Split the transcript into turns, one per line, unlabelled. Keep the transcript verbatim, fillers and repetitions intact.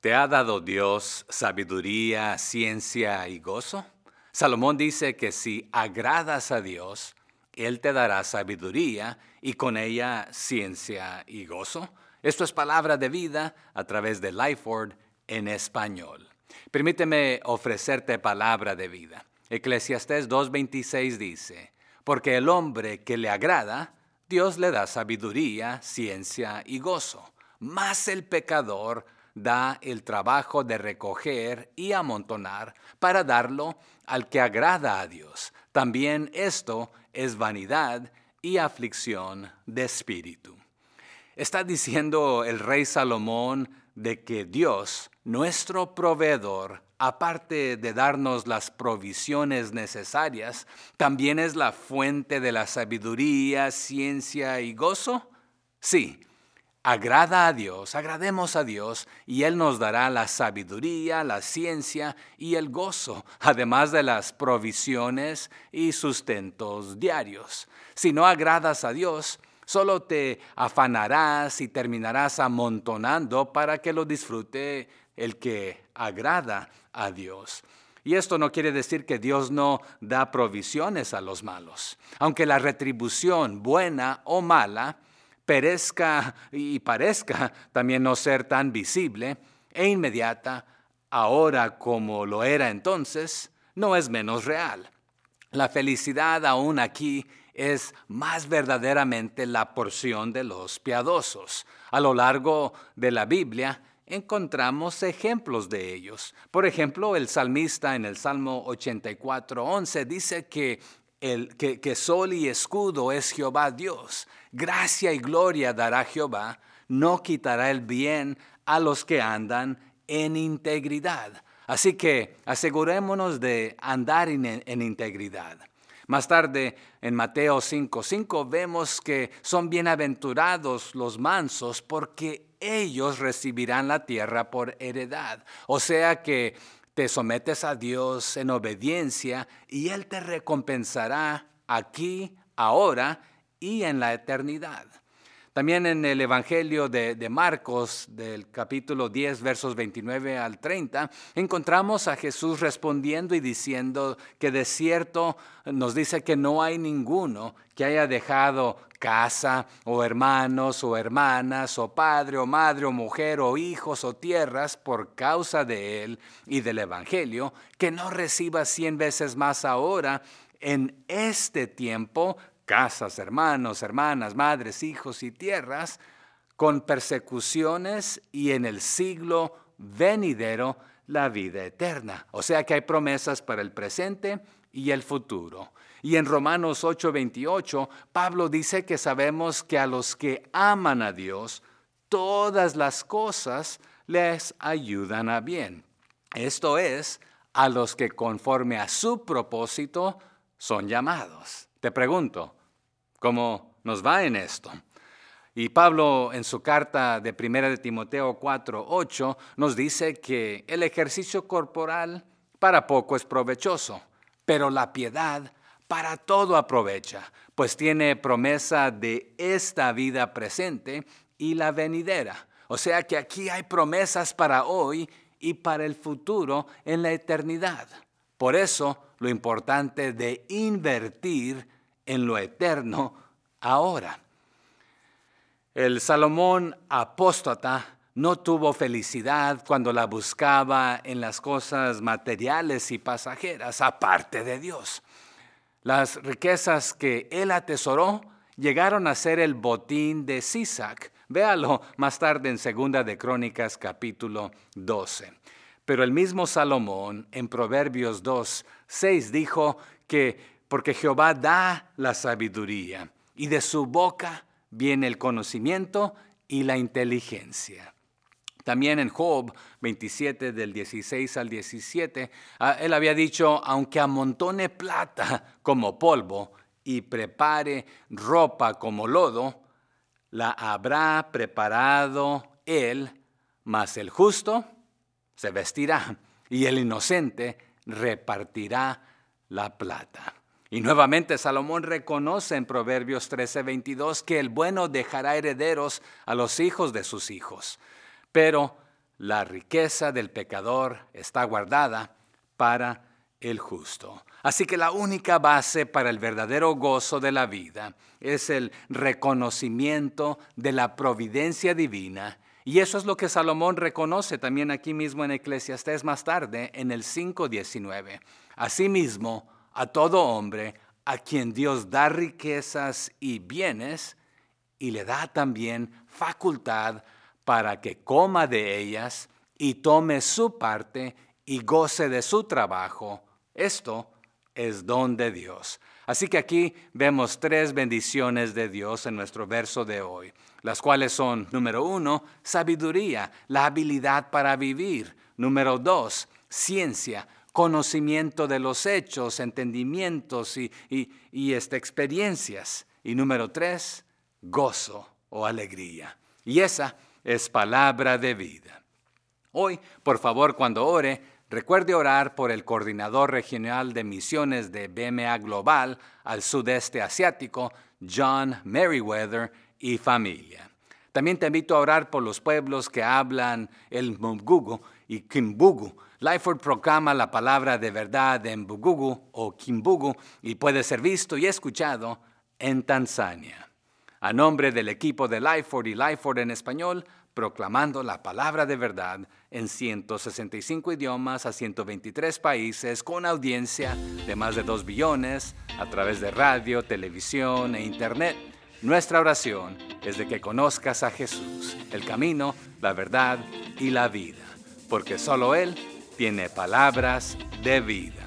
¿Te ha dado Dios sabiduría, ciencia y gozo? Salomón dice que si agradas a Dios, Él te dará sabiduría y con ella ciencia y gozo. Esto es palabra de vida a través de Lifeword en español. Permíteme ofrecerte palabra de vida. Eclesiastés dos veintiséis dice, porque el hombre que le agrada, Dios le da sabiduría, ciencia y gozo. Mas el pecador da el trabajo de recoger y amontonar para darlo al que agrada a Dios. También esto es vanidad y aflicción de espíritu. Está diciendo el rey Salomón de que Dios, nuestro proveedor, aparte de darnos las provisiones necesarias, también es la fuente de la sabiduría, ciencia y gozo. Sí. Agrada a Dios, agrademos a Dios y Él nos dará la sabiduría, la ciencia y el gozo, además de las provisiones y sustentos diarios. Si no agradas a Dios, solo te afanarás y terminarás amontonando para que lo disfrute el que agrada a Dios. Y esto no quiere decir que Dios no da provisiones a los malos, aunque la retribución, buena o mala, perezca y parezca también no ser tan visible e inmediata, ahora como lo era entonces, no es menos real. La felicidad aún aquí es más verdaderamente la porción de los piadosos. A lo largo de la Biblia encontramos ejemplos de ellos. Por ejemplo, el salmista en el Salmo ochenta y cuatro, once dice que El, que, que sol y escudo es Jehová Dios. Gracia y gloria dará Jehová, no quitará el bien a los que andan en integridad. Así que asegurémonos de andar en, en integridad. Más tarde, en Mateo cinco cinco, vemos que son bienaventurados los mansos porque ellos recibirán la tierra por heredad. O sea que te sometes a Dios en obediencia y Él te recompensará aquí, ahora y en la eternidad. También en el Evangelio de, de Marcos, del capítulo diez, versos veintinueve al treinta, encontramos a Jesús respondiendo y diciendo que de cierto nos dice que no hay ninguno que haya dejado casa o hermanos o hermanas o padre o madre o mujer o hijos o tierras por causa de Él y del Evangelio, que no reciba cien veces más ahora en este tiempo casas, hermanos, hermanas, madres, hijos y tierras, con persecuciones y en el siglo venidero la vida eterna. O sea que hay promesas para el presente y el futuro. Y en Romanos ocho veintiocho, Pablo dice que sabemos que a los que aman a Dios, todas las cosas les ayudan a bien. Esto es, a los que conforme a su propósito son llamados. Te pregunto, ¿cómo nos va en esto? Y Pablo en su carta de primera de Timoteo cuatro ocho nos dice que el ejercicio corporal para poco es provechoso, pero la piedad para todo aprovecha, pues tiene promesa de esta vida presente y la venidera. O sea que aquí hay promesas para hoy y para el futuro en la eternidad. Por eso lo importante de invertir en lo eterno ahora. El Salomón apóstata no tuvo felicidad cuando la buscaba en las cosas materiales y pasajeras, aparte de Dios. Las riquezas que él atesoró llegaron a ser el botín de Sisac. Véalo más tarde en Segunda de Crónicas, capítulo doce. Pero el mismo Salomón en Proverbios dos seis dijo que porque Jehová da la sabiduría y de su boca viene el conocimiento y la inteligencia. También en Job veintisiete del dieciséis al diecisiete, él había dicho, aunque amontone plata como polvo y prepare ropa como lodo, la habrá preparado él, mas el justo se vestirá y el inocente repartirá la plata. Y nuevamente Salomón reconoce en Proverbios trece veintidós que el bueno dejará herederos a los hijos de sus hijos. Pero la riqueza del pecador está guardada para el justo. Así que la única base para el verdadero gozo de la vida es el reconocimiento de la providencia divina. Y eso es lo que Salomón reconoce también aquí mismo en Eclesiastés más tarde, en el cinco diecinueve. Asimismo, a todo hombre a quien Dios da riquezas y bienes, y le da también facultad para que coma de ellas y tome su parte y goce de su trabajo. Esto es don de Dios. Así que aquí vemos tres bendiciones de Dios en nuestro verso de hoy, las cuales son, número uno, sabiduría, la habilidad para vivir. Número dos, ciencia, conocimiento de los hechos, entendimientos y, y, y este, experiencias. Y número tres, gozo o alegría. Y esa es palabra de vida. Hoy, por favor, cuando ore, recuerde orar por el coordinador regional de misiones de B M A Global al sudeste asiático, John Merriweather, y familia. También te invito a orar por los pueblos que hablan el Mbugu y Kimbugu. Lifeword proclama la palabra de verdad en Mbugu o Kimbugu y puede ser visto y escuchado en Tanzania. A nombre del equipo de Lifeword y Lifeword en español, proclamando la palabra de verdad en ciento sesenta y cinco idiomas a ciento veintitrés países con audiencia de más de dos billones a través de radio, televisión e internet. Nuestra oración es de que conozcas a Jesús, el camino, la verdad y la vida, porque solo Él tiene palabras de vida.